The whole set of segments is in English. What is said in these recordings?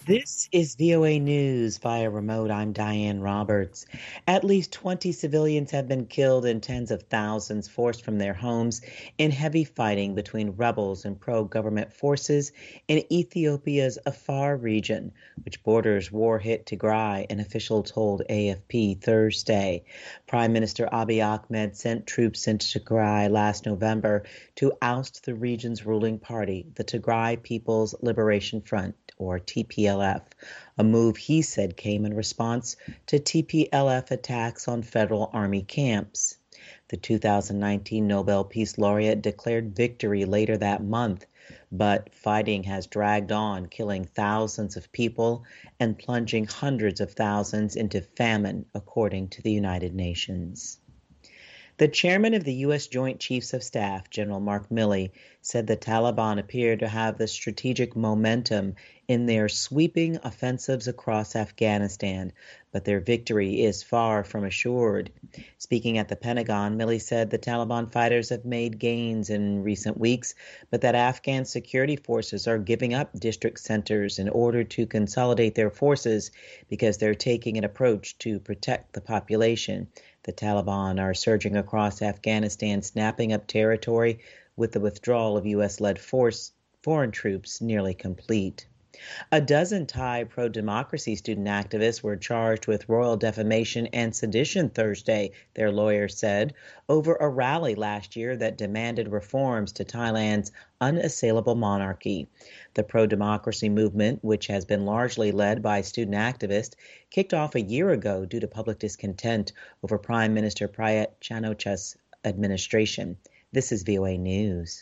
This is VOA News via remote. I'm Diane Roberts. At least 20 civilians have been killed and tens of thousands forced from their homes in heavy fighting between rebels and pro-government forces in Ethiopia's Afar region, which borders war-hit Tigray, an official told AFP Thursday. Prime Minister Abiy Ahmed sent troops into Tigray last November to oust the region's ruling party, the Tigray People's Liberation Front, or TPLF, a move he said came in response to TPLF attacks on federal army camps. The 2019 Nobel Peace Laureate declared victory later that month, but fighting has dragged on, killing thousands of people and plunging hundreds of thousands into famine, according to the United Nations. The chairman of the U.S. Joint Chiefs of Staff, General Mark Milley, said the Taliban appear to have the strategic momentum in their sweeping offensives across Afghanistan, but their victory is far from assured. Speaking at the Pentagon, Milley said the Taliban fighters have made gains in recent weeks, but that Afghan security forces are giving up district centers in order to consolidate their forces because they're taking an approach to protect the population. The Taliban are surging across Afghanistan, snapping up territory with the withdrawal of U.S.-led foreign troops nearly complete. A dozen Thai pro-democracy student activists were charged with royal defamation and sedition Thursday, their lawyers said, over a rally last year that demanded reforms to Thailand's unassailable monarchy. The pro-democracy movement, which has been largely led by student activists, kicked off a year ago due to public discontent over Prime Minister Prayut Chan-o-cha's administration. This is VOA News.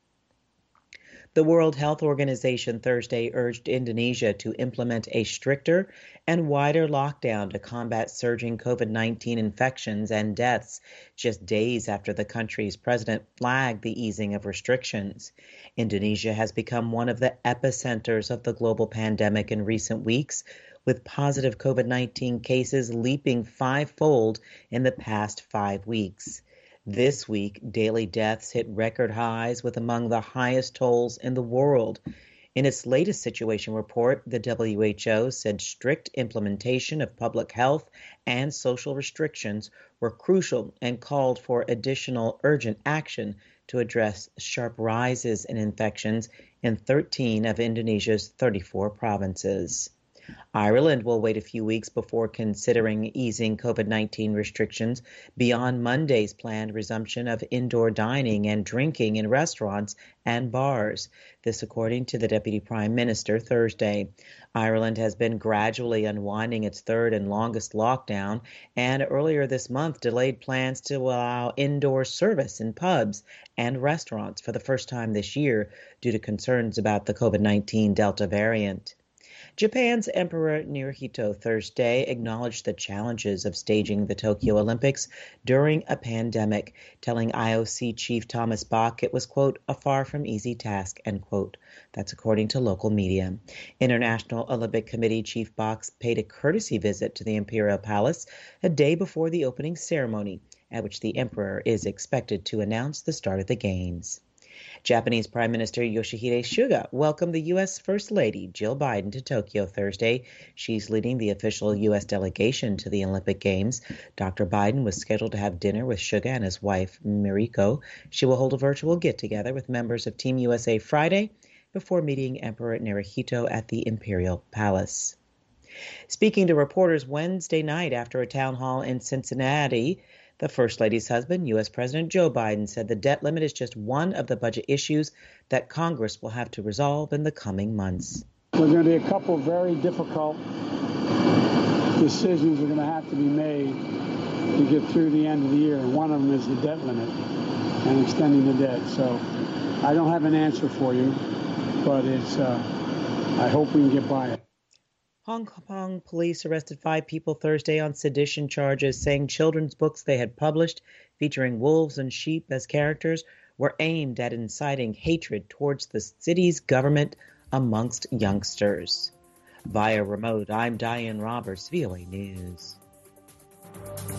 The World Health Organization Thursday urged Indonesia to implement a stricter and wider lockdown to combat surging COVID-19 infections and deaths, just days after the country's president flagged the easing of restrictions. Indonesia has become one of the epicenters of the global pandemic in recent weeks, with positive COVID-19 cases leaping fivefold in the past 5 weeks. This week, daily deaths hit record highs with among the highest tolls in the world. In its latest situation report, the WHO said strict implementation of public health and social restrictions were crucial and called for additional urgent action to address sharp rises in infections in 13 of Indonesia's 34 provinces. Ireland will wait a few weeks before considering easing COVID-19 restrictions beyond Monday's planned resumption of indoor dining and drinking in restaurants and bars. This according to the Deputy Prime Minister Thursday. Ireland has been gradually unwinding its third and longest lockdown, and earlier this month delayed plans to allow indoor service in pubs and restaurants for the first time this year due to concerns about the COVID-19 Delta variant. Japan's Emperor Naruhito Thursday acknowledged the challenges of staging the Tokyo Olympics during a pandemic, telling IOC Chief Thomas Bach it was, quote, a far from easy task, end quote. That's according to local media. International Olympic Committee Chief Bach paid a courtesy visit to the Imperial Palace a day before the opening ceremony, at which the emperor is expected to announce the start of the Games. Japanese Prime Minister Yoshihide Suga welcomed the U.S. First Lady Jill Biden to Tokyo Thursday. She's leading the official U.S. delegation to the Olympic Games. Dr. Biden was scheduled to have dinner with Suga and his wife, Miriko. She will hold a virtual get-together with members of Team USA Friday before meeting Emperor Naruhito at the Imperial Palace. Speaking to reporters Wednesday night after a town hall in Cincinnati, the First Lady's husband, U.S. President Joe Biden, said the debt limit is just one of the budget issues that Congress will have to resolve in the coming months. There's going to be a couple of very difficult decisions that are going to have to be made to get through the end of the year. And one of them is the debt limit and extending the debt. So I don't have an answer for you, but I hope we can get by it. Hong Kong police arrested 5 people Thursday on sedition charges, saying children's books they had published featuring wolves and sheep as characters were aimed at inciting hatred towards the city's government amongst youngsters. Via remote, I'm Diane Roberts, VOA News.